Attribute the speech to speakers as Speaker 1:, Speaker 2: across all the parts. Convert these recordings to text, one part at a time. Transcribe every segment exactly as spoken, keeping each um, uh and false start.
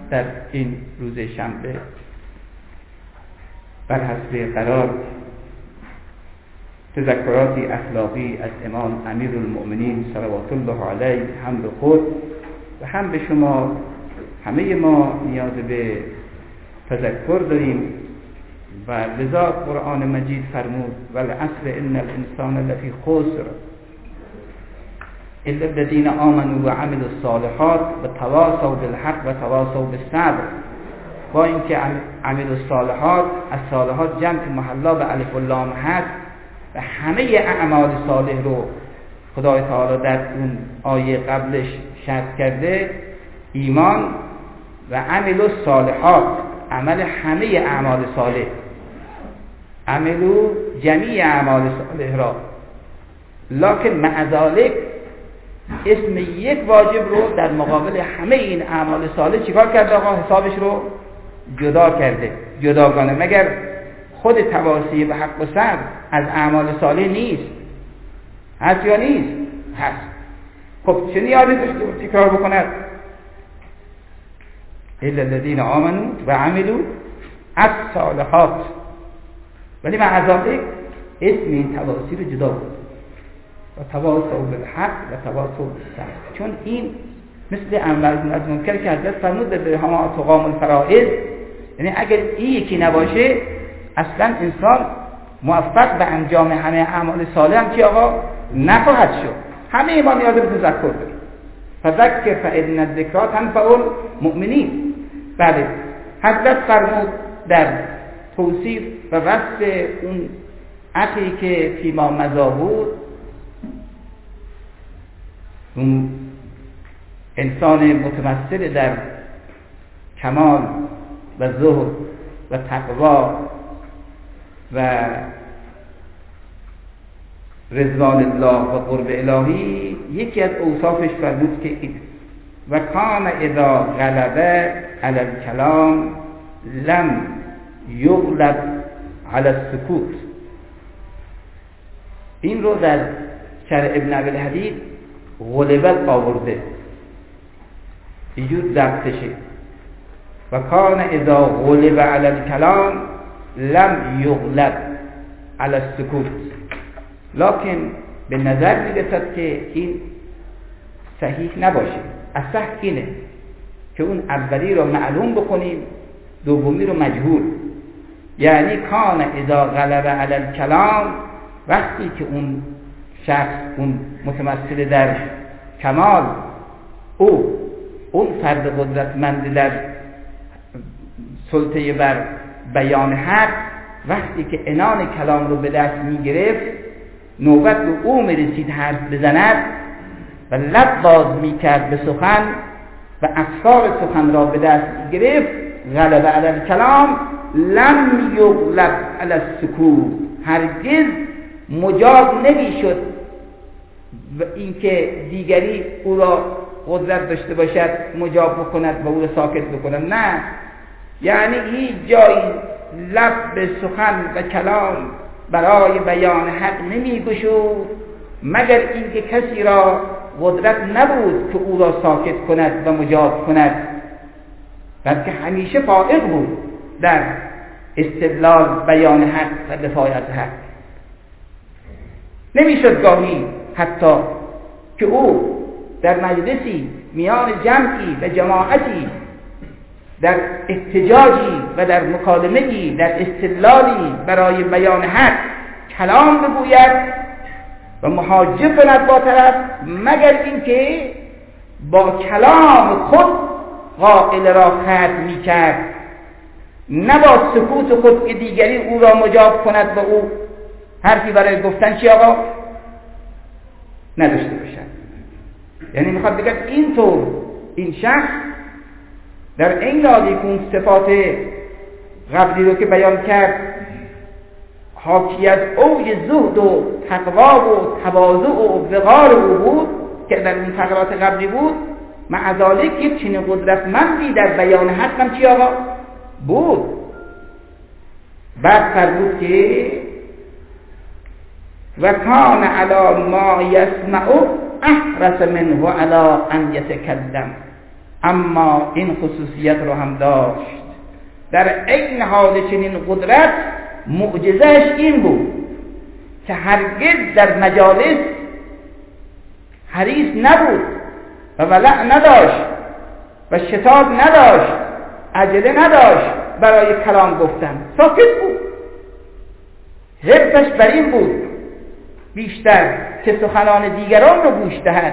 Speaker 1: در این روز شنبه بر حسب قرار تذکراتی اخلاقی از امام امیرالمؤمنین صلوات الله علیه هم به خود و هم به شما همه ما نیاز به تذکر داریم و لذا قرآن مجید فرمود والعصر ان الانسان لفی خسر الا الذین آمنوا و عملوا الصالحات و تواصوا بالحق و تواصوا بالصبر. با اینکه عملوا الصالحات از صالحات جمع محلا به الف و لام هست و همه اعمال صالح رو خدای تعالی در اون آیه قبلش شرط کرده، ایمان و عمل الصالحات، عمل همه اعمال صالح، عملو جمیع اعمال صالح را، لکن مع ذلک اسم یک واجب رو در مقابل همه این اعمال صالح چیکار کرده؟ آقا حسابش رو جدا کرده، جداگانه. مگر خود تواصی به حق و صبر از اعمال صالح نیست؟ هست یا نیست؟ هست. خب چه نیازی داشته بود تکرار بکند؟ الا الذین آمنوا و عملوا الصالحات. ولی مع ذلک اسم این تواصی رو جدا بود و تواصوا بالحق و تواصوا بالصبر، چون این مثل امر از منکر که حضرت فرمود در هما تقام الفرائض، یعنی اگر این یکی نباشه اصلا انسان موفق به انجام همه اعمال صالح هم که آقا نخواهد شد. همه ما نیاز به تذکر داریم. فذکر فان الذکری تنفع المؤمنین. بله، حضرت فرمود در توصیف و وصف اون اخی که فیما مضی بود، اون انسان متمثل در کمال و زهد و تقوا و رضوان الله و قرب الهی، یکی از اوصافش فرمود که این و کان اذا غلب علی الکلام لم یغلب علی السکوت. این رو در شرح ابن ابی الحدید غلبت آورده، اینجور ضبطشه. و کان اذا غلب علی الکلام لم یغلب علی السکوت. لکن به نظر میرسد که این صحیح نباشه. اصح اینه که اون اولی رو معلوم بکنیم، دومی رو مجهول. یعنی کان اذا غلب علی الکلام، وقتی که اون شخص، اون متمثل در کمال، او اون فرد قدرتمند در سلطه بر بیان حق، وقتی که عنان کلام رو به دست می گرفت، نوبت به او می رسید حرف بزند و لب باز می کرد به سخن و افکار سخن را به دست می گرفت، غلب علی الکلام لم یغلب علی السکوت. هرگز مجاب نمی شد و اینکه دیگری او را قدرت داشته باشد مجاب بکند و او را ساکت بکند. نه، یعنی هیچ جایی لب به سخن و کلام برای بیان حق نمی گشود مگر اینکه کسی را قدرت نبود که او را ساکت کند و مجاب کند، بلکه همیشه فائق بود در استدلال، بیان حق و دفاع از حق. نمیشد گاهی حتی که او در مجلسی میان جمعی و جماعتی در احتجاجی و در مکالمه‌ای، در استدلالی برای بیان حق کلام بگوید و محاجه کند با طرف، مگر اینکه با کلام خود قائل را ختم می‌کرد، نه با سکوت خود که دیگری او را مجاب کند و او حرفی برای گفتن چی آقا نداشته باشد. یعنی میخواد بگه اینطور این شخص در این حالی که اون صفات قبلی رو که بیان کرد حاکی از اوج زهد و تقوا و تواضع و وقار او بود که در این فقرات قبلی بود، مع ذلک یک چنین قدرتمندی در بیان حق هم چی آقا بود. بعد فرمود که و کان علی ما یسمع احرص منه علی ان یتکلم. اما این خصوصیت رو هم داشت. در عین حال چنین قدرت معجزهش این بود که هرگز در مجالس حریص نبود و ولع نداشت و شتاب نداشت، عجله نداشت برای کلام گفتن، ساکت بود. حرصش بر این بود بیشتر که سخنان دیگران رو گوش دهد.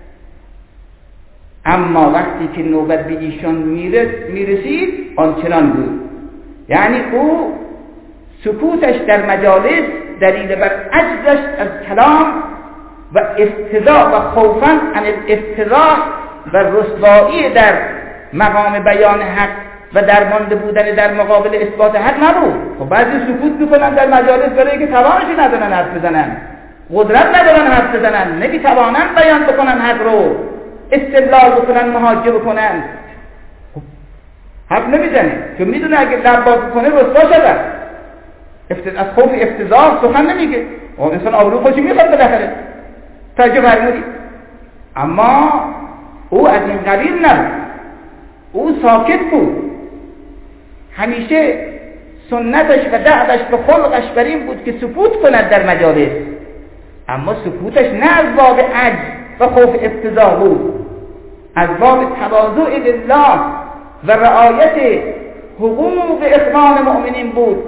Speaker 1: اما وقتی که نوبت به ایشان میرسید آنچنان بود، یعنی او سکوتش در مجالس دلیل بر عجزش از کلام و استضاع و خوفا عن الافتضاح و رسوایی در مقام بیان حق و درمانده بودن در مقابل اثبات حق نبود. خب بعضی سکوت میکنن در مجالس برای که توانشی ندارن حرف بزنن، قدرت ندارن حرف بزنن، نمیتوانن بیان بکنن حق رو، استدلال بکنن، محاجه بکنن. خب حرف نمیزنه چون میدونه اگه لب باز بکنه رسوا شده، از خوف افتضاح سخن نمیگه. و انسان آبرو خودش میخواد بالاخره. توجه فرمودید؟ اما او از این قبیل نبود، او ساکت بود. همیشه سنتش و دعوش و خلقش بر این بود که سکوت کند در مجالس، اما سکوتش نه از باب عجز و خوف افتضاح بود، از باب تواضع لله و رعایت حقوق اخوان مؤمنین بود.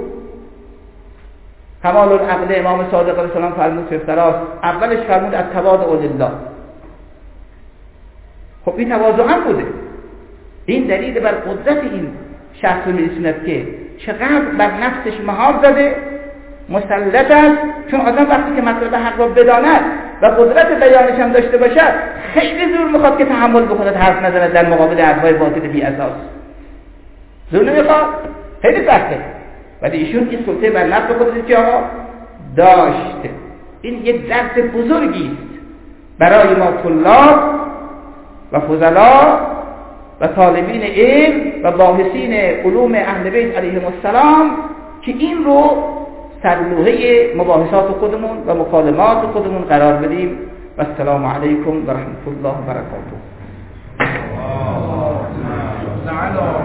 Speaker 1: کمال العقل امام صادق علیه السلام فرمود فی افتراس، اولش فرمود از تواضع لله. خب این تواضع هم بوده. این دلیل بر قدرت این شخص رو می‌رسوند که چقدر بر نفسش مهار زده، مسلط است. چون آدم وقتی که مطلب حق را بداند و قدرت بیانش هم داشته باشد، خیلی زور میخواد که تحمل بکند، حرف نزند در مقابل حرفهای باطل بی اساس. زور نمیخواد، خیلی سخته. ولی ایشون این سلطه بر نفس خودش که آقا داشته. این یک درس بزرگی است برای ما طلاب و فضلا و طالبین علم و باحثین علوم اهل بیت علیهم السلام که این رو سرلوحه مباحثات خودمون و مکالمات خودمون قرار بدیم. و السلام علیکم و رحمت الله و برکاته.